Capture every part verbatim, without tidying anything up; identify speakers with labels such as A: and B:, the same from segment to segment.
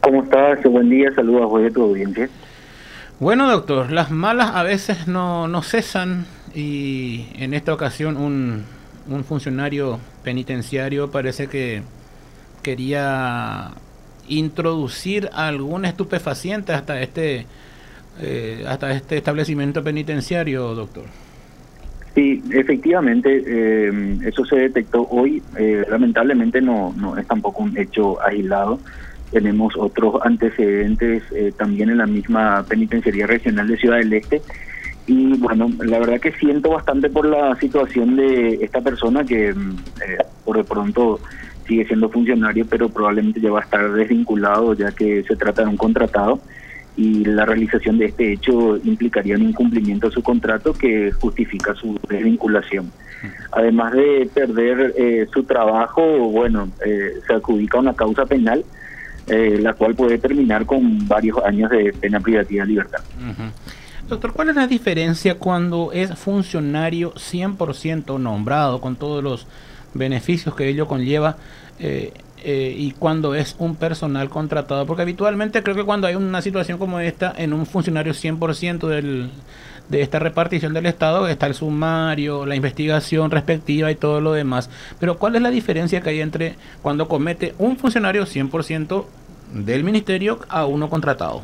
A: ¿Cómo estás? Buen día, saludos a vos y a tu audiencia.
B: Bueno, doctor, las malas a veces no, no cesan y en esta ocasión un, un funcionario penitenciario parece que quería introducir algún estupefaciente hasta este, eh, hasta este establecimiento penitenciario, doctor.
A: Sí, efectivamente, eh, eso se detectó hoy. Eh, lamentablemente no, no es tampoco un hecho aislado. Tenemos otros antecedentes eh, también en la misma Penitenciaría Regional de Ciudad del Este. Y bueno, la verdad que siento bastante por la situación de esta persona que eh, por de pronto sigue siendo funcionario, pero probablemente ya va a estar desvinculado, ya que se trata de un contratado y la realización de este hecho implicaría un incumplimiento de su contrato que justifica su desvinculación. Además de perder eh, su trabajo, bueno, eh, se adjudica una causa penal, eh, la cual puede terminar con varios años de pena privativa de libertad.
B: Uh-huh. Doctor, ¿cuál es la diferencia cuando es funcionario cien por ciento nombrado con todos los beneficios que ello conlleva eh, eh, y cuando es un personal contratado? Porque habitualmente creo que cuando hay una situación como esta en un funcionario cien por ciento del, de esta repartición del Estado está el sumario, la investigación respectiva y todo lo demás. Pero ¿cuál es la diferencia que hay entre cuando comete un funcionario cien por ciento del ministerio a uno contratado?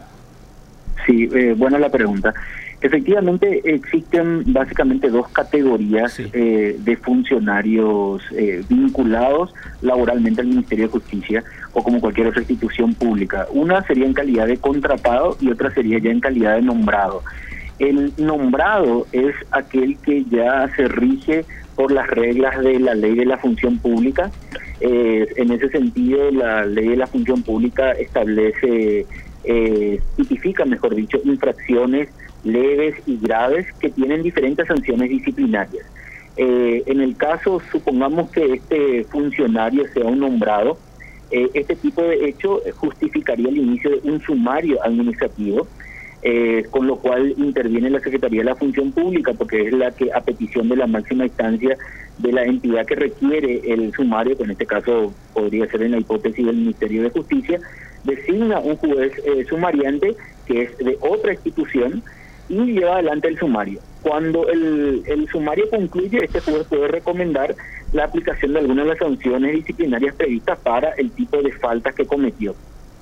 A: Sí, eh, buena la pregunta. Efectivamente, existen básicamente dos categorías sí. eh, de funcionarios eh, vinculados laboralmente al Ministerio de Justicia o como cualquier otra institución pública. Una sería en calidad de contratado y otra sería ya en calidad de nombrado. El nombrado es aquel que ya se rige por las reglas de la ley de la función pública. Eh, en ese sentido, la ley de la función pública establece, eh, tipifica, mejor dicho, infracciones leves y graves que tienen diferentes sanciones disciplinarias. Eh, en el caso, supongamos que este funcionario sea un nombrado, eh, este tipo de hecho justificaría el inicio de un sumario administrativo, eh, con lo cual interviene la Secretaría de la Función Pública, porque es la que, a petición de la máxima instancia de la entidad que requiere el sumario, que en este caso podría ser en la hipótesis del Ministerio de Justicia, designa un juez eh, sumariante que es de otra institución y lleva adelante el sumario. Cuando el, el sumario concluye, este juez puede recomendar la aplicación de algunas de las sanciones disciplinarias previstas para el tipo de faltas que cometió.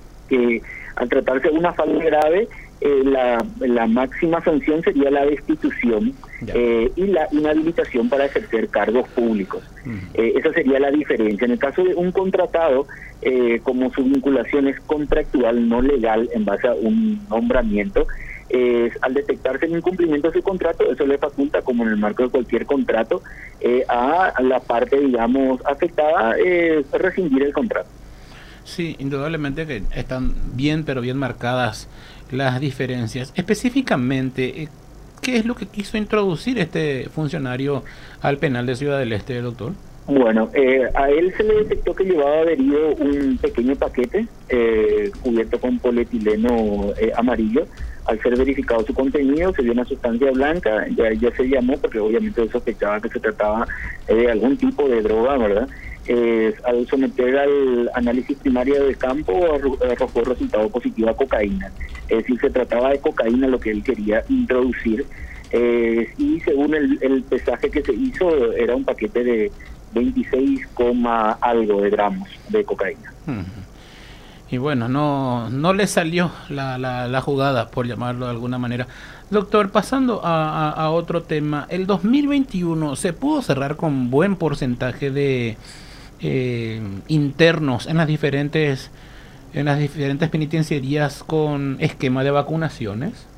A: Que al tratarse de una falta grave, eh, la, la máxima sanción sería la destitución eh, y la inhabilitación para ejercer cargos públicos. Uh-huh. Eh, esa sería la diferencia. En el caso de un contratado, eh, como su vinculación es contractual, no legal, en base a un nombramiento, Eh, al detectarse el incumplimiento de su contrato, eso le faculta, como en el marco de cualquier contrato, eh, a la parte, digamos, afectada, eh, rescindir el contrato.
B: Sí, indudablemente que están bien, pero bien marcadas las diferencias. Específicamente, ¿qué es lo que quiso introducir este funcionario al penal de Ciudad del Este, doctor?
A: Bueno, eh, a él se le detectó que llevaba adherido un pequeño paquete eh, cubierto con polietileno eh, amarillo. Al ser verificado su contenido, se vio una sustancia blanca, ya, ya se llamó, porque obviamente él sospechaba que se trataba eh, de algún tipo de droga, ¿verdad? Eh, al someter al análisis primario de campo, arrojó resultado positivo a cocaína. Es decir, se trataba de cocaína lo que él quería introducir, eh, y según el, el pesaje que se hizo, era un paquete de veintiséis, algo de gramos de cocaína.
B: Uh-huh. Y bueno, no no le salió la, la, la jugada, por llamarlo de alguna manera. Doctor, pasando a, a, a otro tema, el dos mil veintiuno se pudo cerrar con buen porcentaje de eh, internos en las diferentes en las diferentes penitenciarías con esquema de vacunaciones.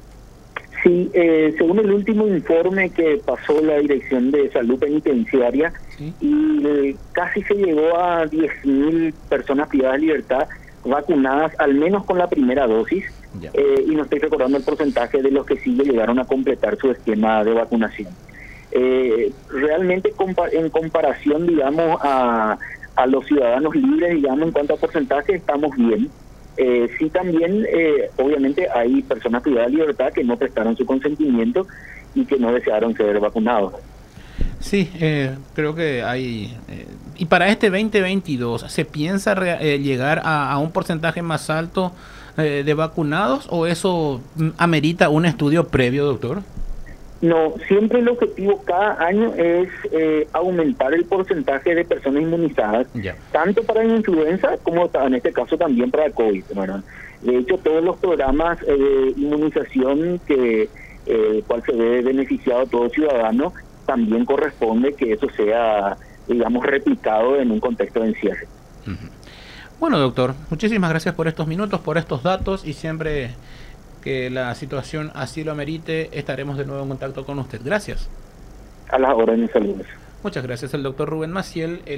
A: Sí, eh, según el último informe que pasó la Dirección de Salud Penitenciaria, ¿sí? y eh, casi se llegó a diez mil personas privadas de libertad vacunadas, al menos con la primera dosis, eh, y no estoy recordando el porcentaje de los que sí llegaron a completar su esquema de vacunación. Eh, realmente compa en comparación, digamos, a, a los ciudadanos libres, digamos, en cuanto a porcentaje, estamos bien. Eh, sí también, eh, obviamente, hay personas privadas de libertad que no prestaron su consentimiento y que no desearon ser vacunados.
B: Sí, eh, creo que hay... Eh, y para este veinte veintidós, ¿se piensa re, eh, llegar a, a un porcentaje más alto eh, de vacunados o eso mm, amerita un estudio previo, doctor?
A: No, siempre el objetivo cada año es eh, aumentar el porcentaje de personas inmunizadas,
B: Ya.
A: tanto para la influenza como en este caso también para el COVID, ¿verdad? De hecho, todos los programas eh, de inmunización que eh, cual se ve beneficiado todo ciudadano, también corresponde que eso sea, digamos, replicado en un contexto de encierre.
B: Uh-huh. Bueno, doctor, muchísimas gracias por estos minutos, por estos datos, y siempre que la situación así lo amerite, estaremos de nuevo en contacto con usted. Gracias.
A: A las órdenes, saludos.
B: Muchas gracias, el doctor Rubén Maciel. El